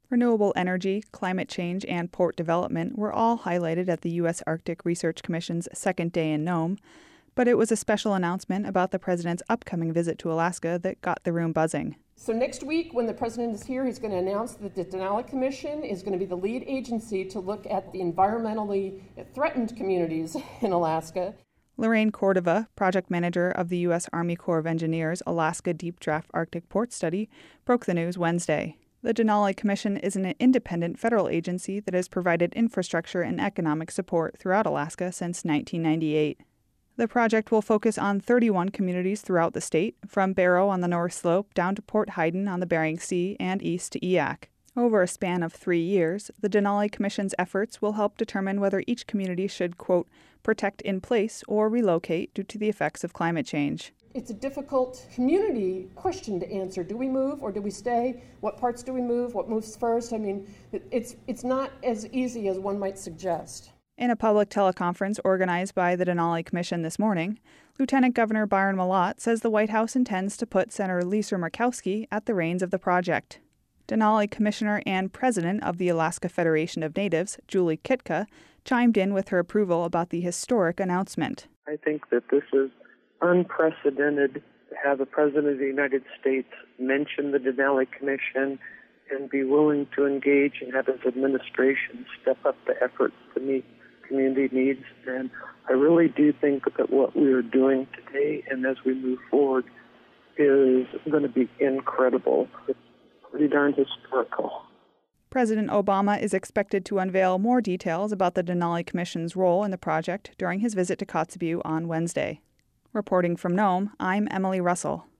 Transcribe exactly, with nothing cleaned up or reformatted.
Renewable energy, climate change, and port development were all highlighted at the U S Arctic Research Commission's second day in Nome, but it was a special announcement about the president's upcoming visit to Alaska that got the room buzzing. So next week, when the president is here, he's going to announce that the Denali Commission is going to be the lead agency to look at the environmentally threatened communities in Alaska. Lorraine Cordova, project manager of the U S Army Corps of Engineers Alaska Deep Draft Arctic Port Study, broke the news Wednesday. The Denali Commission is an independent federal agency that has provided infrastructure and economic support throughout Alaska since nineteen ninety-eight. The project will focus on thirty-one communities throughout the state, from Barrow on the North Slope down to Port Hayden on the Bering Sea and east to Eyak. Over a span of three years, the Denali Commission's efforts will help determine whether each community should, quote, protect in place or relocate due to the effects of climate change. It's a difficult community question to answer. Do we move or do we stay? What parts do we move? What moves first? I mean, it's it's not as easy as one might suggest. In a public teleconference organized by the Denali Commission this morning, Lieutenant Governor Byron Mallott says the White House intends to put Senator Lisa Murkowski at the reins of the project. Denali Commissioner and President of the Alaska Federation of Natives, Julie Kitka, chimed in with her approval about the historic announcement. I think that this is unprecedented to have the President of the United States mention the Denali Commission and be willing to engage and have his administration step up the efforts to meet community needs. And I really do think that what we are doing today and as we move forward is going to be incredible. It's pretty darn historical. President Obama is expected to unveil more details about the Denali Commission's role in the project during his visit to Kotzebue on Wednesday. Reporting from Nome, I'm Emily Russell.